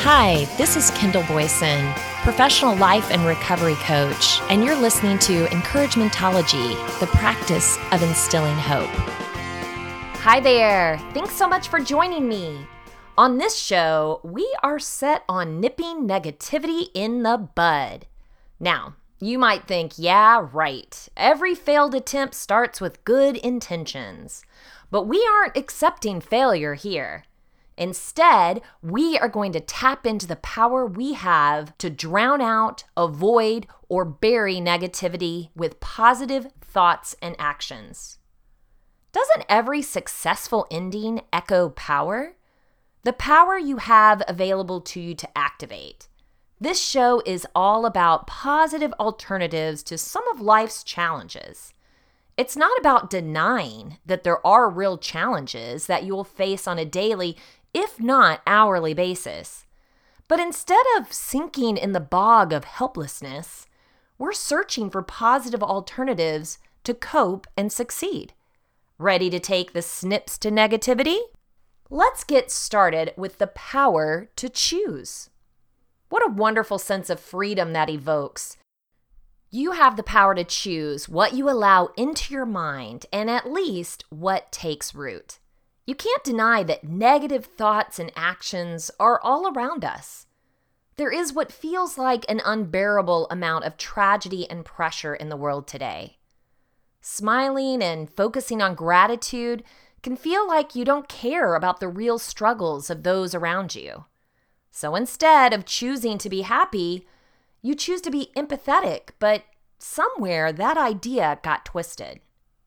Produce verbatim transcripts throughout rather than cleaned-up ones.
Hi, this is Kendall Boyson, professional life and recovery coach, and you're listening to Encouragementology, the practice of instilling hope. Hi there. Thanks so much for joining me. On this show, we are set on nipping negativity in the bud. Now, you might think, yeah, right. Every failed attempt starts with good intentions. But we aren't accepting failure here. Instead, we are going to tap into the power we have to drown out, avoid, or bury negativity with positive thoughts and actions. Doesn't every successful ending echo power? The power you have available to you to activate. This show is all about positive alternatives to some of life's challenges. It's not about denying that there are real challenges that you will face on a daily, if not hourly basis. But instead of sinking in the bog of helplessness, we're searching for positive alternatives to cope and succeed. Ready to take the snips to negativity? Let's get started with the power to choose. What a wonderful sense of freedom that evokes. You have the power to choose what you allow into your mind and at least what takes root. You can't deny that negative thoughts and actions are all around us. There is what feels like an unbearable amount of tragedy and pressure in the world today. Smiling and focusing on gratitude can feel like you don't care about the real struggles of those around you. So instead of choosing to be happy, you choose to be empathetic, but somewhere that idea got twisted.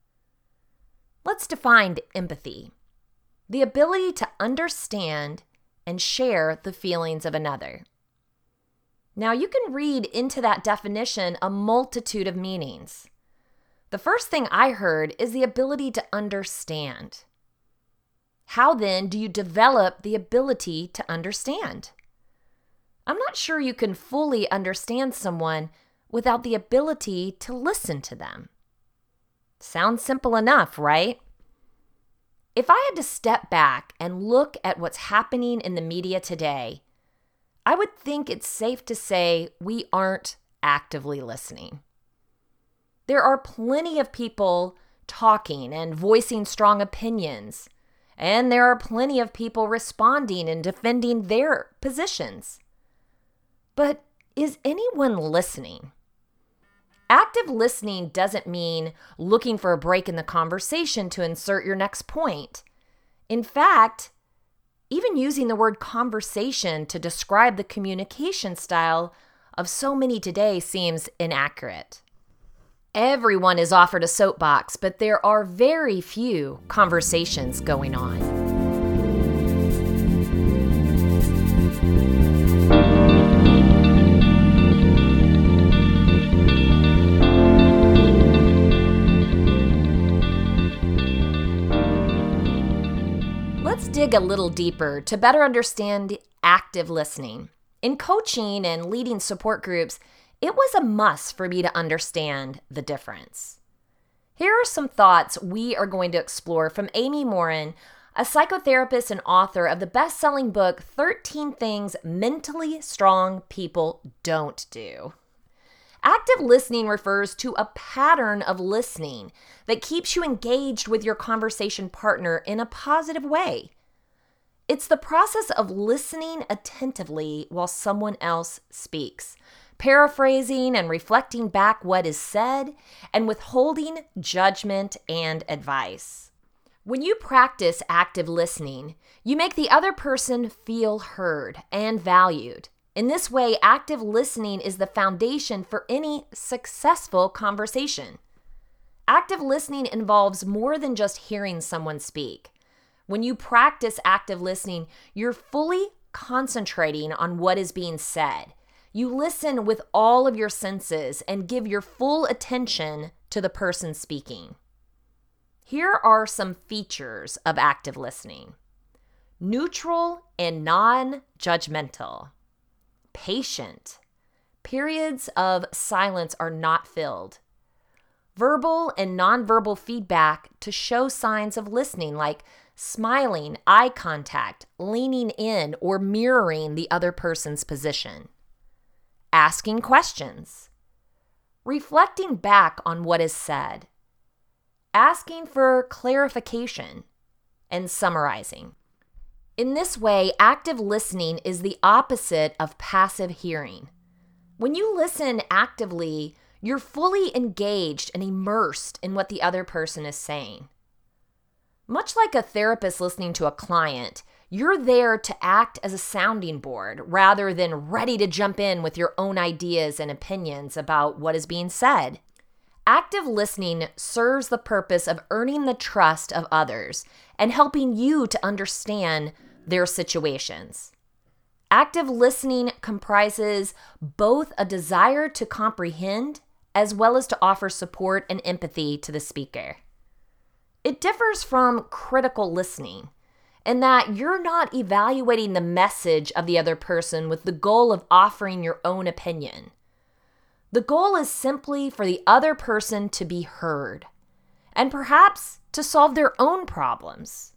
Let's define empathy. The ability to understand and share the feelings of another. Now, you can read into that definition a multitude of meanings. The first thing I heard is the ability to understand. How then do you develop the ability to understand? I'm not sure you can fully understand someone without the ability to listen to them. Sounds simple enough, right? If I had to step back and look at what's happening in the media today, I would think it's safe to say we aren't actively listening. There are plenty of people talking and voicing strong opinions, and there are plenty of people responding and defending their positions. But is anyone listening? Active listening doesn't mean looking for a break in the conversation to insert your next point. In fact, even using the word conversation to describe the communication style of so many today seems inaccurate. Everyone is offered a soapbox, but there are very few conversations going on. Let's dig a little deeper to better understand active listening. In coaching and leading support groups, it was a must for me to understand the difference. Here are some thoughts we are going to explore from Amy Morin, a psychotherapist and author of the best-selling book, thirteen Things Mentally Strong People Don't Do. Active listening refers to a pattern of listening that keeps you engaged with your conversation partner in a positive way. It's the process of listening attentively while someone else speaks, paraphrasing and reflecting back what is said, and withholding judgment and advice. When you practice active listening, you make the other person feel heard and valued. In this way, active listening is the foundation for any successful conversation. Active listening involves more than just hearing someone speak. When you practice active listening, you're fully concentrating on what is being said. You listen with all of your senses and give your full attention to the person speaking. Here are some features of active listening. Neutral and non-judgmental. Patient. Periods of silence are not filled. Verbal and nonverbal feedback to show signs of listening, like smiling, eye contact, leaning in, or mirroring the other person's position. Asking questions. Reflecting back on what is said. Asking for clarification. And summarizing. In this way, active listening is the opposite of passive hearing. When you listen actively, you're fully engaged and immersed in what the other person is saying. Much like a therapist listening to a client, you're there to act as a sounding board rather than ready to jump in with your own ideas and opinions about what is being said. Active listening serves the purpose of earning the trust of others and helping you to understand their situations. Active listening comprises both a desire to comprehend as well as to offer support and empathy to the speaker. It differs from critical listening in that you're not evaluating the message of the other person with the goal of offering your own opinion. The goal is simply for the other person to be heard and perhaps to solve their own problems.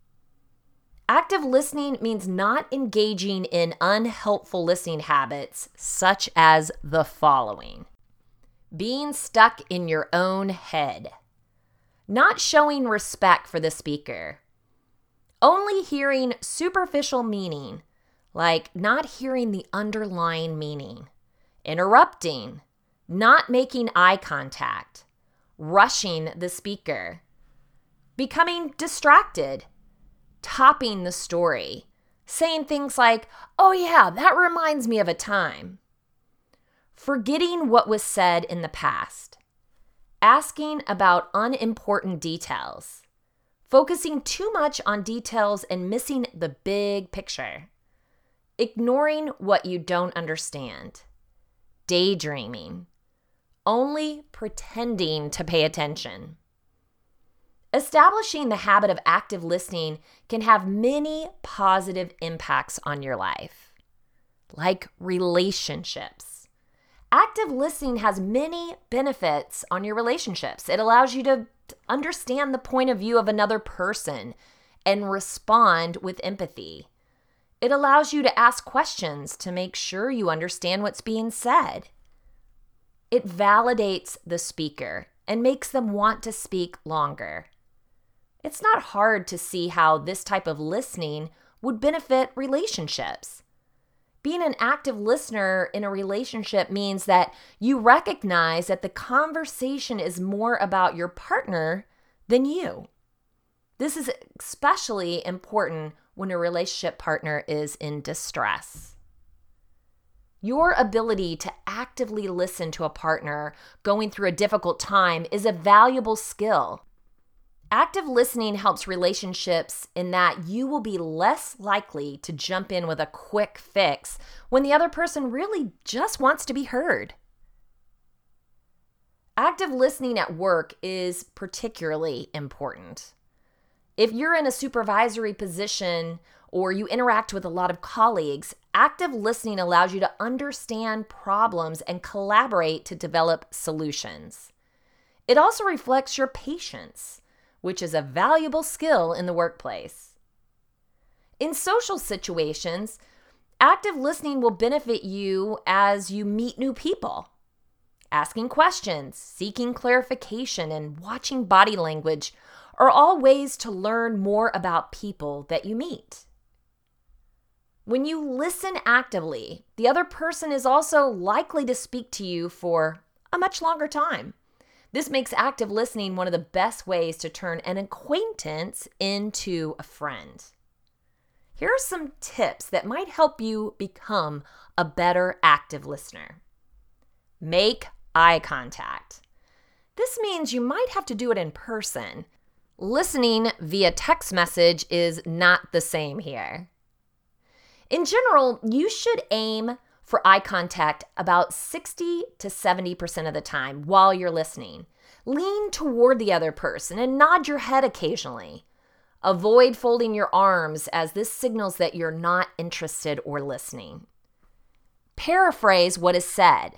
Active listening means not engaging in unhelpful listening habits such as the following: being stuck in your own head, not showing respect for the speaker, only hearing superficial meaning, like not hearing the underlying meaning, interrupting, not making eye contact, rushing the speaker, becoming distracted, topping the story, saying things like, "Oh yeah, that reminds me of a time," forgetting what was said in the past, asking about unimportant details, focusing too much on details and missing the big picture, ignoring what you don't understand, daydreaming, only pretending to pay attention. Establishing the habit of active listening can have many positive impacts on your life, like relationships. Active listening has many benefits on your relationships. It allows you to understand the point of view of another person and respond with empathy. It allows you to ask questions to make sure you understand what's being said. It validates the speaker and makes them want to speak longer. It's not hard to see how this type of listening would benefit relationships. Being an active listener in a relationship means that you recognize that the conversation is more about your partner than you. This is especially important when a relationship partner is in distress. Your ability to actively listen to a partner going through a difficult time is a valuable skill. Active listening helps relationships in that you will be less likely to jump in with a quick fix when the other person really just wants to be heard. Active listening at work is particularly important. If you're in a supervisory position or you interact with a lot of colleagues, active listening allows you to understand problems and collaborate to develop solutions. It also reflects your patience, which is a valuable skill in the workplace. In social situations, active listening will benefit you as you meet new people. Asking questions, seeking clarification, and watching body language are all ways to learn more about people that you meet. When you listen actively, the other person is also likely to speak to you for a much longer time. This makes active listening one of the best ways to turn an acquaintance into a friend. Here are some tips that might help you become a better active listener. Make eye contact. This means you might have to do it in person. Listening via text message is not the same here. In general, you should aim for eye contact about sixty to seventy percent of the time while you're listening. Lean toward the other person and nod your head occasionally. Avoid folding your arms as this signals that you're not interested or listening. Paraphrase what is said.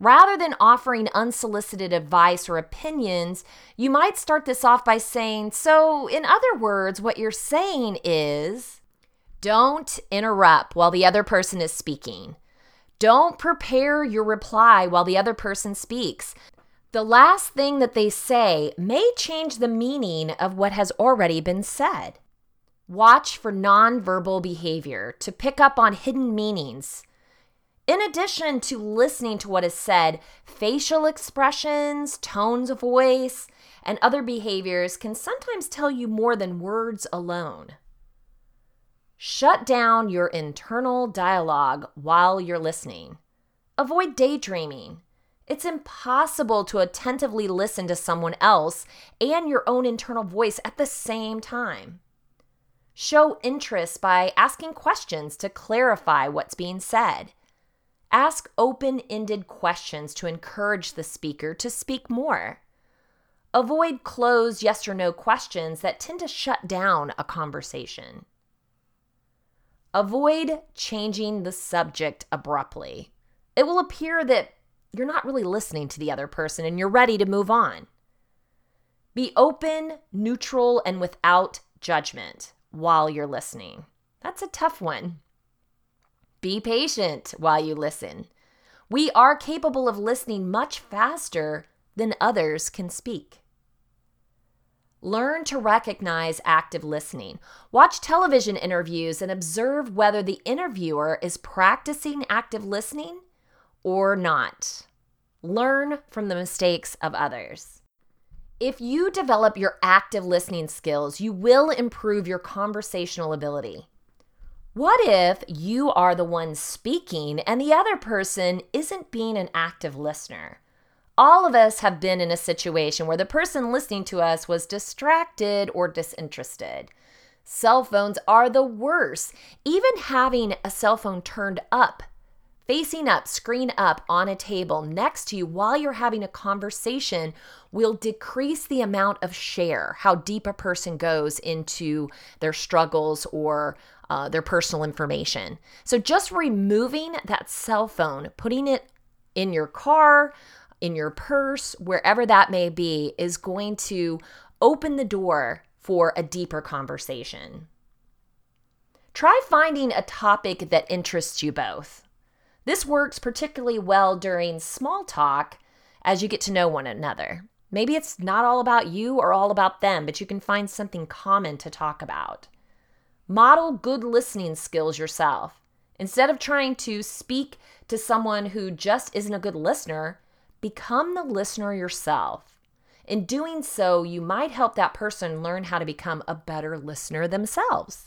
Rather than offering unsolicited advice or opinions, you might start this off by saying, so in other words, what you're saying is, don't interrupt while the other person is speaking. Don't prepare your reply while the other person speaks. The last thing that they say may change the meaning of what has already been said. Watch for nonverbal behavior to pick up on hidden meanings. In addition to listening to what is said, facial expressions, tones of voice, and other behaviors can sometimes tell you more than words alone. Shut down your internal dialogue while you're listening. Avoid daydreaming. It's impossible to attentively listen to someone else and your own internal voice at the same time. Show interest by asking questions to clarify what's being said. Ask open-ended questions to encourage the speaker to speak more. Avoid closed yes or no questions that tend to shut down a conversation. Avoid changing the subject abruptly. It will appear that you're not really listening to the other person and you're ready to move on. Be open, neutral, and without judgment while you're listening. That's a tough one. Be patient while you listen. We are capable of listening much faster than others can speak. Learn to recognize active listening. Watch television interviews and observe whether the interviewer is practicing active listening or not. Learn from the mistakes of others. If you develop your active listening skills, you will improve your conversational ability. What if you are the one speaking and the other person isn't being an active listener? All of us have been in a situation where the person listening to us was distracted or disinterested. Cell phones are the worst. Even having a cell phone turned up, facing up, screen up on a table next to you while you're having a conversation will decrease the amount of share, how deep a person goes into their struggles or uh, their personal information. So just removing that cell phone, putting it in your car, in your purse, wherever that may be, is going to open the door for a deeper conversation. Try finding a topic that interests you both. This works particularly well during small talk as you get to know one another. Maybe it's not all about you or all about them, but you can find something common to talk about. Model good listening skills yourself. Instead of trying to speak to someone who just isn't a good listener, become the listener yourself. In doing so, you might help that person learn how to become a better listener themselves.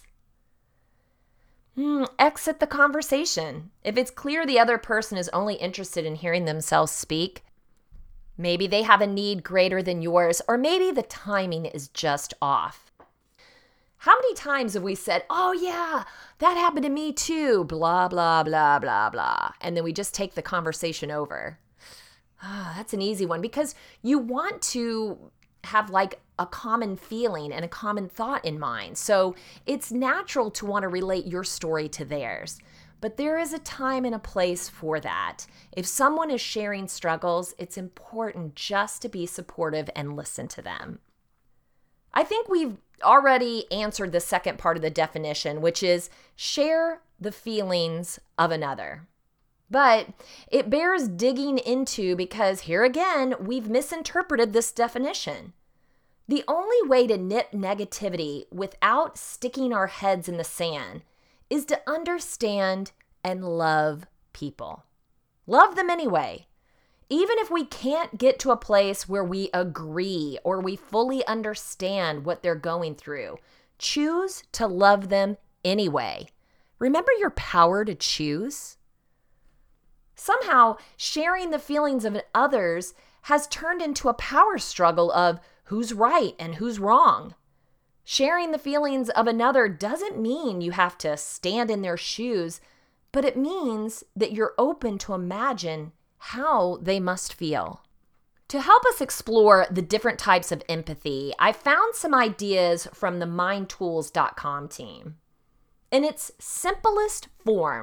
Hmm, exit the conversation. If it's clear the other person is only interested in hearing themselves speak, maybe they have a need greater than yours, or maybe the timing is just off. How many times have we said, oh yeah, that happened to me too, blah, blah, blah, blah, blah, and then we just take the conversation over? Ah, that's an easy one because you want to have like a common feeling and a common thought in mind. So it's natural to want to relate your story to theirs. But there is a time and a place for that. If someone is sharing struggles, it's important just to be supportive and listen to them. I think we've already answered the second part of the definition, which is share the feelings of another. But it bears digging into because here again, we've misinterpreted this definition. The only way to nip negativity without sticking our heads in the sand is to understand and love people. Love them anyway. Even if we can't get to a place where we agree or we fully understand what they're going through, choose to love them anyway. Remember your power to choose? Somehow, sharing the feelings of others has turned into a power struggle of who's right and who's wrong. Sharing the feelings of another doesn't mean you have to stand in their shoes, but it means that you're open to imagine how they must feel. To help us explore the different types of empathy, I found some ideas from the mind tools dot com team. In its simplest form,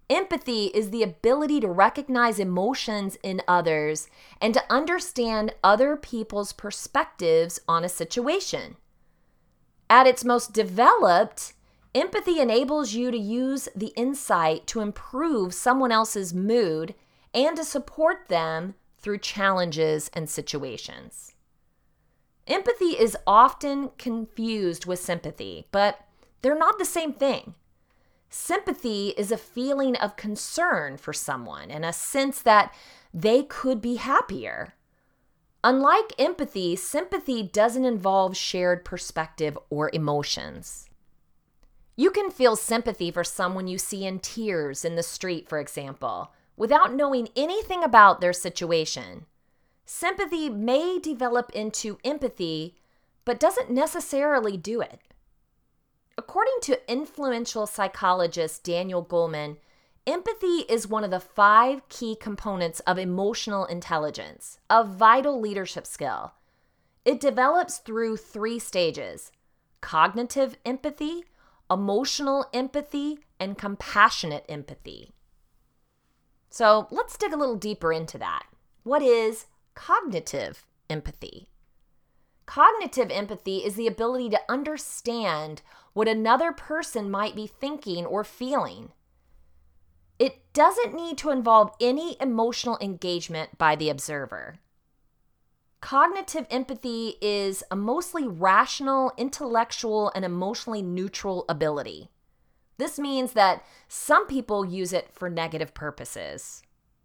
Empathy is the ability to recognize emotions in others and to understand other people's perspectives on a situation. At its most developed, empathy enables you to use the insight to improve someone else's mood and to support them through challenges and situations. Empathy is often confused with sympathy, but they're not the same thing. Sympathy is a feeling of concern for someone and a sense that they could be happier. Unlike empathy, sympathy doesn't involve shared perspective or emotions. You can feel sympathy for someone you see in tears in the street, for example, without knowing anything about their situation. Sympathy may develop into empathy, but doesn't necessarily do it. According to influential psychologist Daniel Goleman, empathy is one of the five key components of emotional intelligence, a vital leadership skill. It develops through three stages: cognitive empathy, emotional empathy, and compassionate empathy. So let's dig a little deeper into that. What is cognitive empathy? Cognitive empathy is the ability to understand what another person might be thinking or feeling. It doesn't need to involve any emotional engagement by the observer. Cognitive empathy is a mostly rational, intellectual, and emotionally neutral ability. This means that some people use it for negative purposes.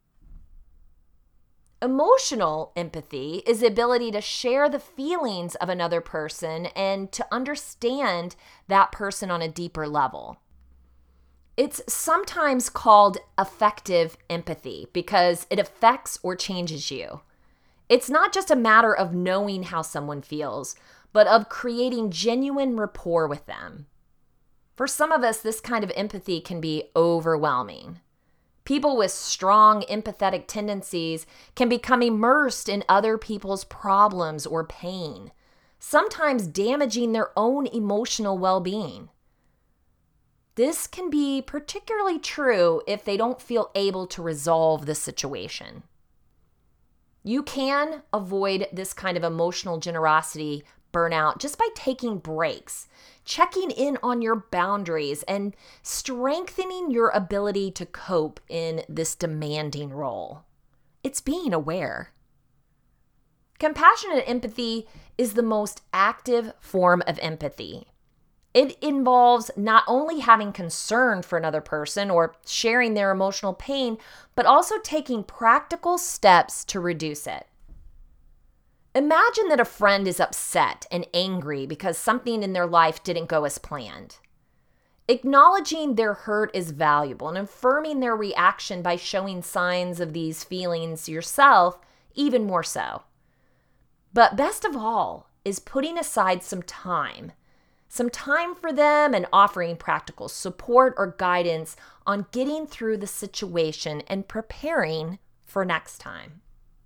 Emotional empathy is the ability to share the feelings of another person and to understand that person on a deeper level. It's sometimes called affective empathy because it affects or changes you. It's not just a matter of knowing how someone feels, but of creating genuine rapport with them. For some of us, this kind of empathy can be overwhelming. People with strong empathetic tendencies can become immersed in other people's problems or pain, sometimes damaging their own emotional well-being. This can be particularly true if they don't feel able to resolve the situation. You can avoid this kind of emotional generosity burnout just by taking breaks, checking in on your boundaries, and strengthening your ability to cope in this demanding role. It's being aware. Compassionate empathy is the most active form of empathy. It involves not only having concern for another person or sharing their emotional pain, but also taking practical steps to reduce it. Imagine that a friend is upset and angry because something in their life didn't go as planned. Acknowledging their hurt is valuable, and affirming their reaction by showing signs of these feelings yourself, even more so. But best of all is putting aside some time, some time for them and offering practical support or guidance on getting through the situation and preparing for next time.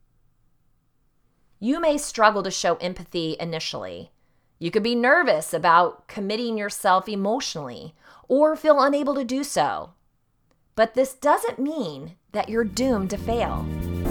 You may struggle to show empathy initially. You could be nervous about committing yourself emotionally or feel unable to do so. But this doesn't mean that you're doomed to fail.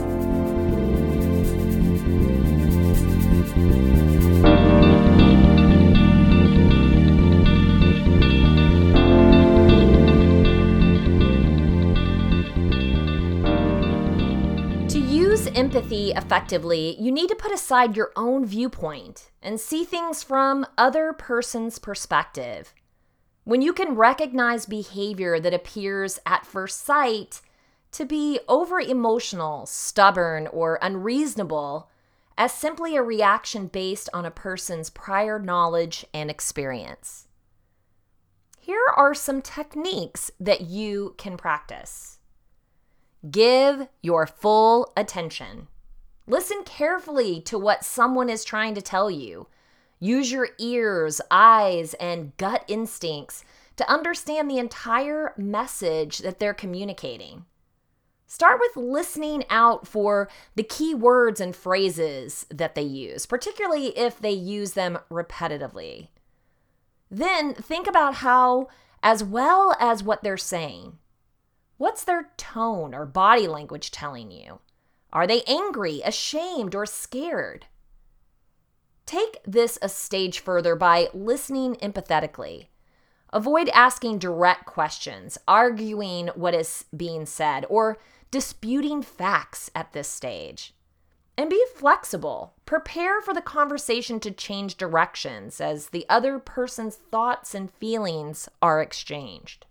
Empathy effectively, you need to put aside your own viewpoint and see things from other person's perspective. When you can recognize behavior that appears at first sight to be over-emotional, stubborn, or unreasonable as simply a reaction based on a person's prior knowledge and experience. Here are some techniques that you can practice. Give your full attention. Listen carefully to what someone is trying to tell you. Use your ears, eyes, and gut instincts to understand the entire message that they're communicating. Start with listening out for the key words and phrases that they use, particularly if they use them repetitively. Then think about how, as well as what they're saying, What's their tone or body language telling you? Are they angry, ashamed, or scared? Take this a stage further by listening empathetically. Avoid asking direct questions, arguing what is being said, or disputing facts at this stage. And be flexible. Prepare for the conversation to change directions as the other person's thoughts and feelings are exchanged.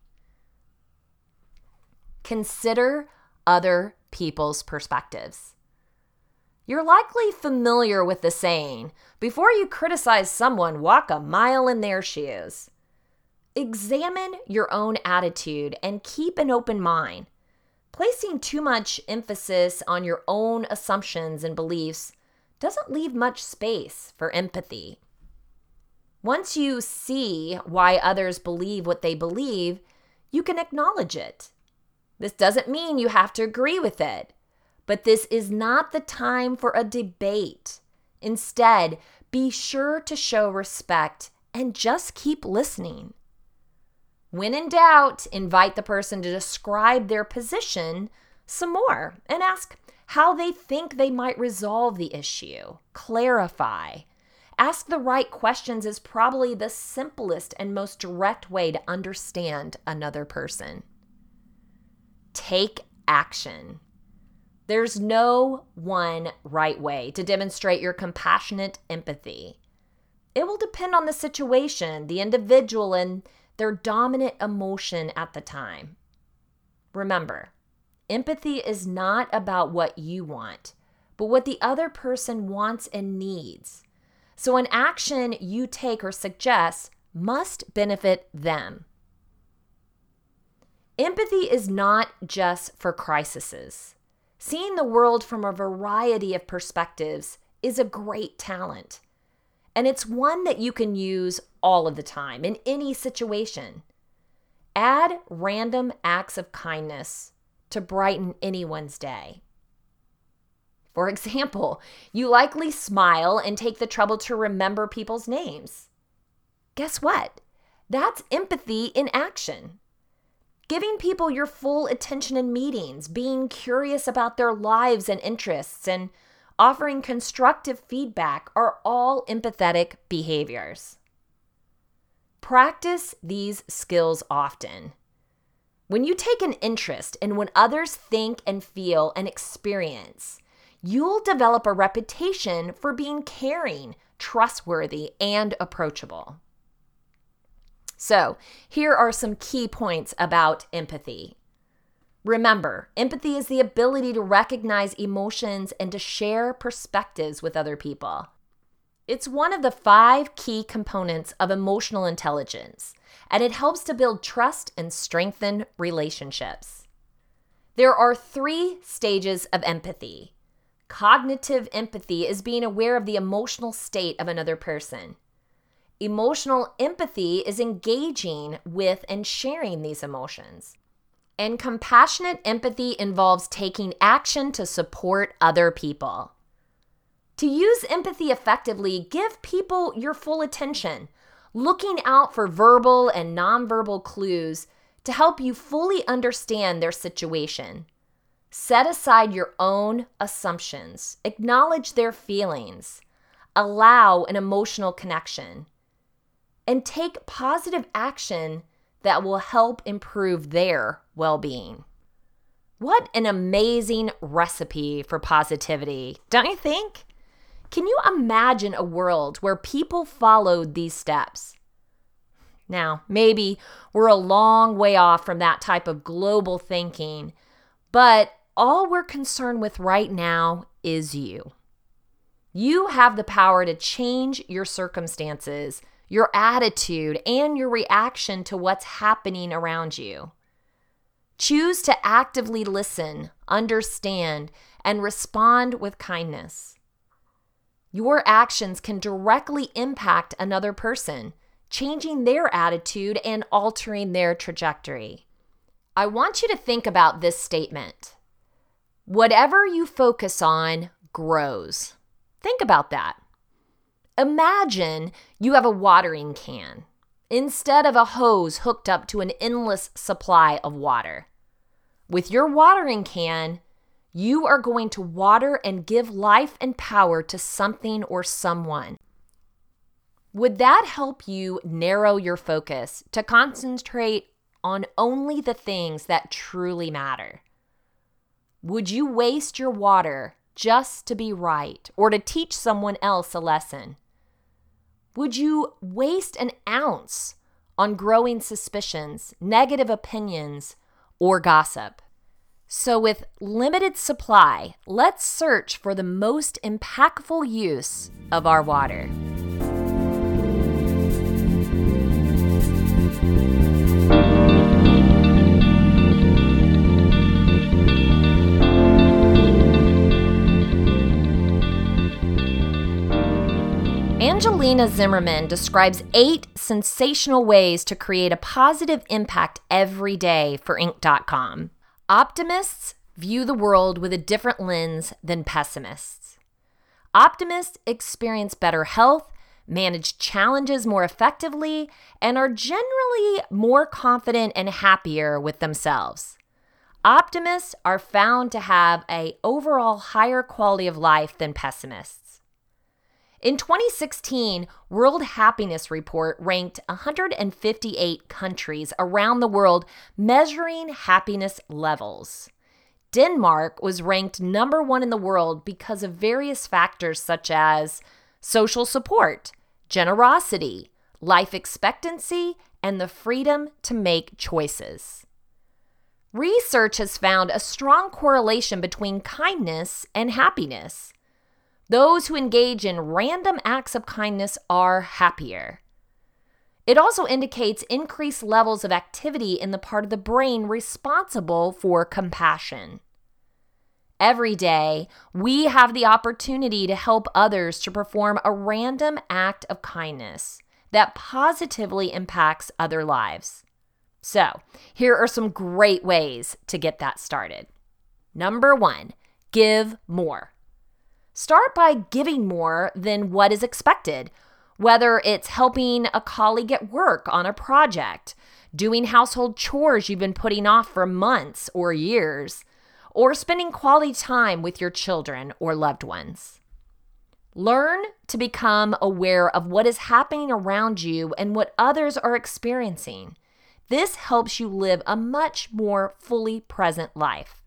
Consider other people's perspectives. You're likely familiar with the saying, before you criticize someone, walk a mile in their shoes. Examine your own attitude and keep an open mind. Placing too much emphasis on your own assumptions and beliefs doesn't leave much space for empathy. Once you see why others believe what they believe, you can acknowledge it. This doesn't mean you have to agree with it, but this is not the time for a debate. Instead, be sure to show respect and just keep listening. When in doubt, invite the person to describe their position some more and ask how they think they might resolve the issue. Clarify. Ask the right questions is probably the simplest and most direct way to understand another person. Take action. There's no one right way to demonstrate your compassionate empathy. It will depend on the situation, the individual, and their dominant emotion at the time. Remember, empathy is not about what you want, but what the other person wants and needs. So an action you take or suggest must benefit them. Empathy is not just for crises. Seeing the world from a variety of perspectives is a great talent. And it's one that you can use all of the time in any situation. Add random acts of kindness to brighten anyone's day. For example, you likely smile and take the trouble to remember people's names. Guess what? That's empathy in action. Giving people your full attention in meetings, being curious about their lives and interests, and offering constructive feedback are all empathetic behaviors. Practice these skills often. When you take an interest in what others think and feel and experience, you'll develop a reputation for being caring, trustworthy, and approachable. So, here are some key points about empathy. Remember, empathy is the ability to recognize emotions and to share perspectives with other people. It's one of the five key components of emotional intelligence, and it helps to build trust and strengthen relationships. There are three stages of empathy. Cognitive empathy is being aware of the emotional state of another person. Emotional empathy is engaging with and sharing these emotions. And compassionate empathy involves taking action to support other people. To use empathy effectively, give people your full attention, looking out for verbal and nonverbal clues to help you fully understand their situation. Set aside your own assumptions, acknowledge their feelings, allow an emotional connection, and take positive action that will help improve their well-being. What an amazing recipe for positivity, don't you think? Can you imagine a world where people followed these steps? Now, maybe we're a long way off from that type of global thinking, but all we're concerned with right now is you. You have the power to change your circumstances, your attitude, and your reaction to what's happening around you. Choose to actively listen, understand, and respond with kindness. Your actions can directly impact another person, changing their attitude and altering their trajectory. I want you to think about this statement. Whatever you focus on grows. Think about that. Imagine you have a watering can instead of a hose hooked up to an endless supply of water. With your watering can, you are going to water and give life and power to something or someone. Would that help you narrow your focus to concentrate on only the things that truly matter? Would you waste your water just to be right or to teach someone else a lesson? Would you waste an ounce on growing suspicions, negative opinions, or gossip? So with limited supply, let's search for the most impactful use of our water. Angelina Zimmerman describes eight sensational ways to create a positive impact every day for Inc dot com. Optimists view the world with a different lens than pessimists. Optimists experience better health, manage challenges more effectively, and are generally more confident and happier with themselves. Optimists are found to have an overall higher quality of life than pessimists. In twenty sixteen, World Happiness Report ranked one hundred fifty-eight countries around the world measuring happiness levels. Denmark was ranked number one in the world because of various factors such as social support, generosity, life expectancy, and the freedom to make choices. Research has found a strong correlation between kindness and happiness. Those who engage in random acts of kindness are happier. It also indicates increased levels of activity in the part of the brain responsible for compassion. Every day, we have the opportunity to help others to perform a random act of kindness that positively impacts other lives. So, here are some great ways to get that started. Number one, give more. Start by giving more than what is expected, whether it's helping a colleague at work on a project, doing household chores you've been putting off for months or years, or spending quality time with your children or loved ones. Learn to become aware of what is happening around you and what others are experiencing. This helps you live a much more fully present life.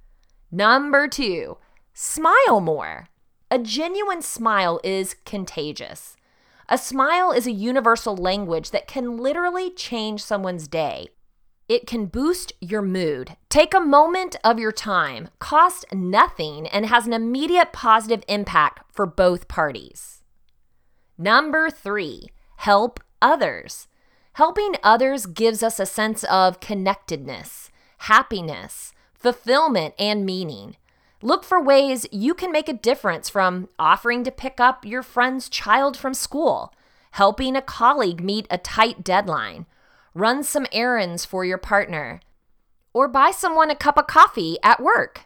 Number two, smile more. A genuine smile is contagious. A smile is a universal language that can literally change someone's day. It can boost your mood, take a moment of your time, cost nothing, and has an immediate positive impact for both parties. Number three, help others. Helping others gives us a sense of connectedness, happiness, fulfillment, and meaning. Look for ways you can make a difference, from offering to pick up your friend's child from school, helping a colleague meet a tight deadline, run some errands for your partner, or buy someone a cup of coffee at work.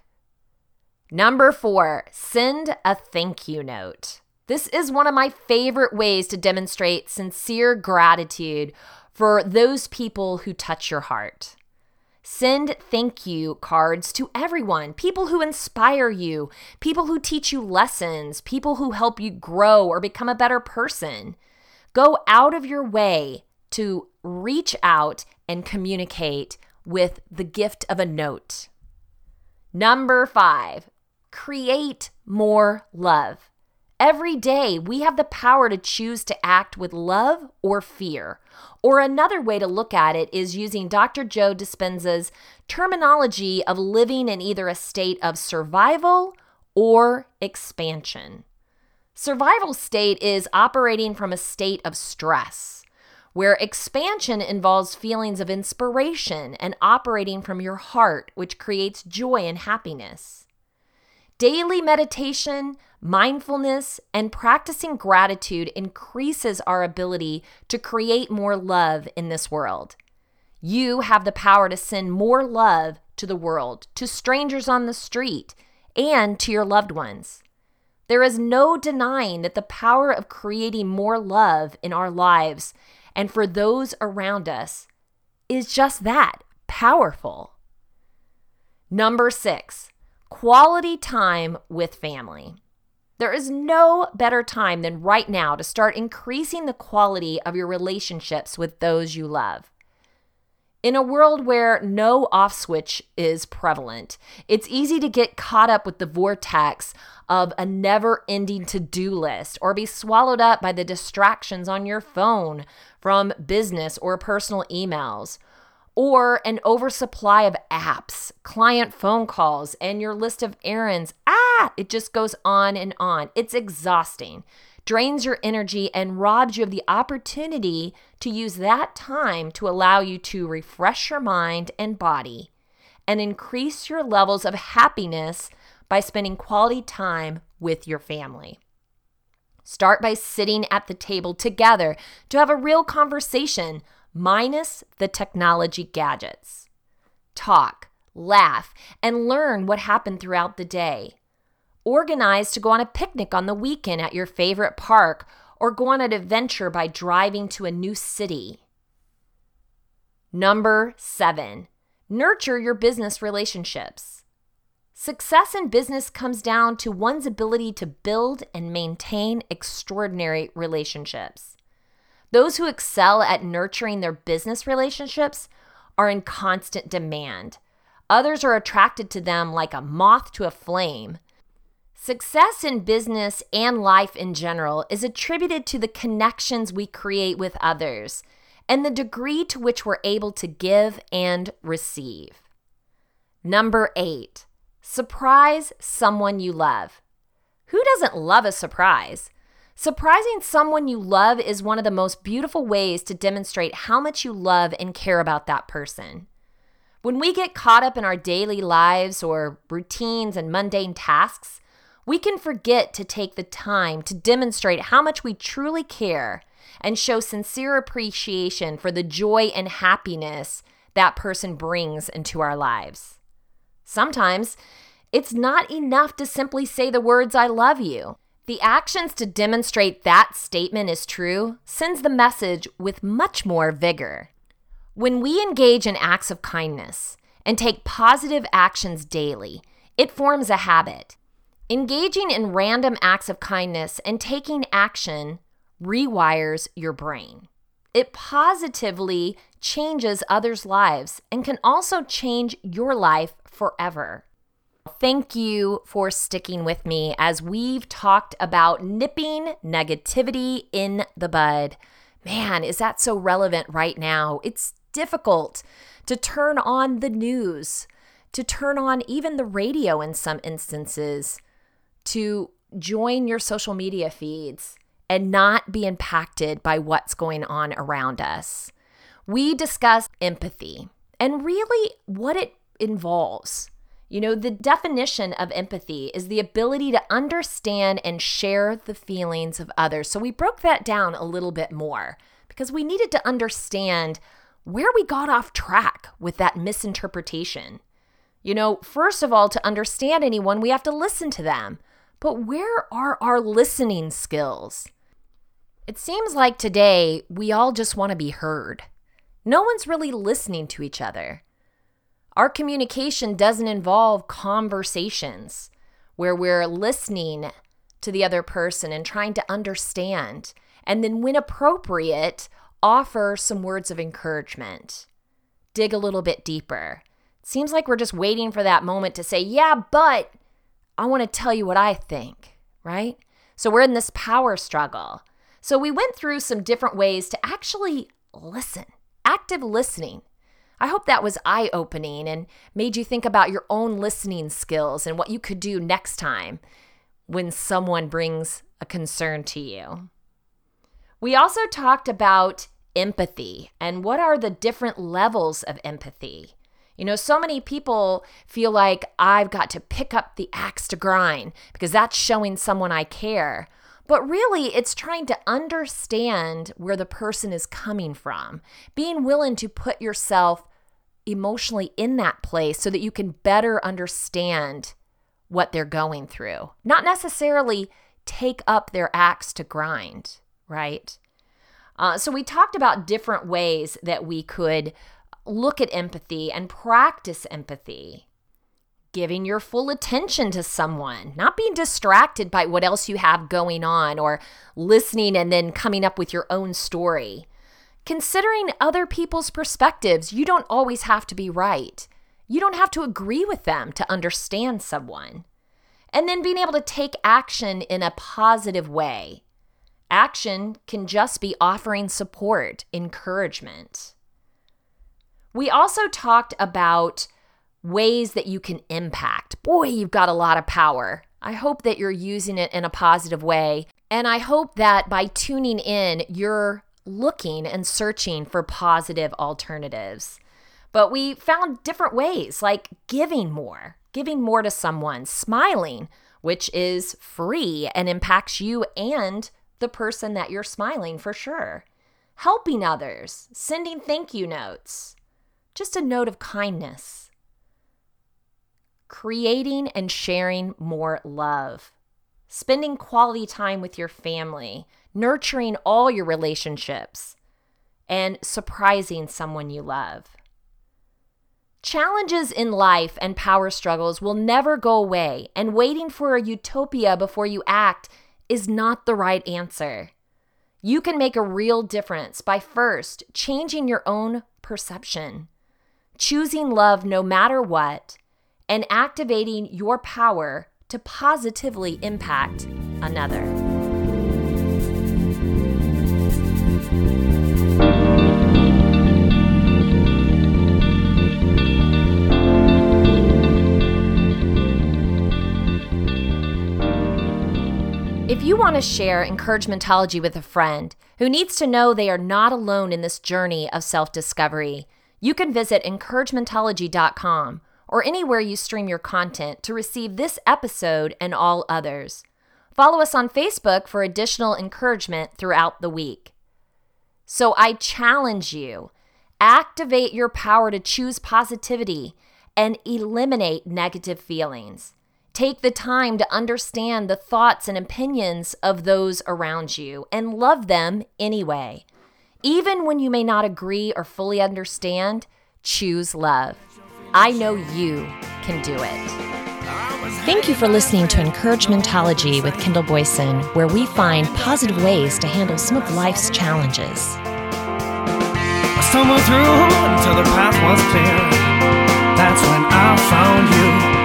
Number four, send a thank you note. This is one of my favorite ways to demonstrate sincere gratitude for those people who touch your heart. Send thank you cards to everyone, people who inspire you, people who teach you lessons, people who help you grow or become a better person. Go out of your way to reach out and communicate with the gift of a note. Number five, create more love. Every day, we have the power to choose to act with love or fear. Or another way to look at it is using Doctor Joe Dispenza's terminology of living in either a state of survival or expansion. Survival state is operating from a state of stress, where expansion involves feelings of inspiration and operating from your heart, which creates joy and happiness. Daily meditation, mindfulness, and practicing gratitude increases our ability to create more love in this world. You have the power to send more love to the world, to strangers on the street, and to your loved ones. There is no denying that the power of creating more love in our lives and for those around us is just that, powerful. Number six, quality time with family. There is no better time than right now to start increasing the quality of your relationships with those you love. In a world where no off switch is prevalent, it's easy to get caught up with the vortex of a never-ending to-do list or be swallowed up by the distractions on your phone from business or personal emails, or an oversupply of apps, client phone calls, and your list of errands. Ah, it just goes on and on. It's exhausting, drains your energy, and robs you of the opportunity to use that time to allow you to refresh your mind and body and increase your levels of happiness by spending quality time with your family. Start by sitting at the table together to have a real conversation, minus the technology gadgets. Talk, laugh, and learn what happened throughout the day. Organize to go on a picnic on the weekend at your favorite park or go on an adventure by driving to a new city. Number seven, nurture your business relationships. Success in business comes down to one's ability to build and maintain extraordinary relationships. Those who excel at nurturing their business relationships are in constant demand. Others are attracted to them like a moth to a flame. Success in business and life in general is attributed to the connections we create with others and the degree to which we're able to give and receive. Number eight, surprise someone you love. Who doesn't love a surprise? Surprising someone you love is one of the most beautiful ways to demonstrate how much you love and care about that person. When we get caught up in our daily lives or routines and mundane tasks, we can forget to take the time to demonstrate how much we truly care and show sincere appreciation for the joy and happiness that person brings into our lives. Sometimes it's not enough to simply say the words, "I love you." The actions to demonstrate that statement is true sends the message with much more vigor. When we engage in acts of kindness and take positive actions daily, it forms a habit. Engaging in random acts of kindness and taking action rewires your brain. It positively changes others' lives and can also change your life forever. Thank you for sticking with me as we've talked about nipping negativity in the bud. Man, is that so relevant right now? It's difficult to turn on the news, to turn on even the radio in some instances, to join your social media feeds and not be impacted by what's going on around us. We discussed empathy and really what it involves. You know, the definition of empathy is the ability to understand and share the feelings of others. So we broke that down a little bit more because we needed to understand where we got off track with that misinterpretation. You know, first of all, to understand anyone, we have to listen to them. But where are our listening skills? It seems like today we all just want to be heard. No one's really listening to each other. Our communication doesn't involve conversations where we're listening to the other person and trying to understand, and then when appropriate, offer some words of encouragement. Dig a little bit deeper. It seems like we're just waiting for that moment to say, yeah, but I want to tell you what I think, right? So we're in this power struggle. So we went through some different ways to actually listen, active listening. I hope that was eye-opening and made you think about your own listening skills and what you could do next time when someone brings a concern to you. We also talked about empathy and what are the different levels of empathy. You know, so many people feel like I've got to pick up the axe to grind because that's showing someone I care. But really, it's trying to understand where the person is coming from, being willing to put yourself emotionally in that place so that you can better understand what they're going through. Not necessarily take up their axe to grind, right? Uh, so we talked about different ways that we could look at empathy and practice empathy. giving your full attention to someone, not being distracted by what else you have going on or listening and then coming up with your own story. Considering other people's perspectives, you don't always have to be right. You don't have to agree with them to understand someone. And then being able to take action in a positive way. Action can just be offering support, encouragement. We also talked about ways that you can impact. Boy, you've got a lot of power. I hope that you're using it in a positive way. And I hope that by tuning in, you're looking and searching for positive alternatives. But we found different ways, like giving more, giving more to someone, smiling, which is free and impacts you and the person that you're smiling for sure. Helping others, sending thank you notes, just a note of kindness. Creating and sharing more love. Spending quality time with your family, nurturing all your relationships, and surprising someone you love. Challenges in life and power struggles will never go away, and waiting for a utopia before you act is not the right answer. You can make a real difference by first changing your own perception, choosing love no matter what, and activating your power to positively impact another. If you want to share Encouragementology with a friend who needs to know they are not alone in this journey of self-discovery, you can visit encouragementology dot com or anywhere you stream your content to receive this episode and all others. Follow us on Facebook for additional encouragement throughout the week. So I challenge you, activate your power to choose positivity and eliminate negative feelings. Take the time to understand the thoughts and opinions of those around you and love them anyway. Even when you may not agree or fully understand, choose love. I know you can do it. Thank you for listening to Encouragementology with Kendall Boyson, where we find positive ways to handle some of life's challenges. I stumbled through until the path was clear. That's when I found you.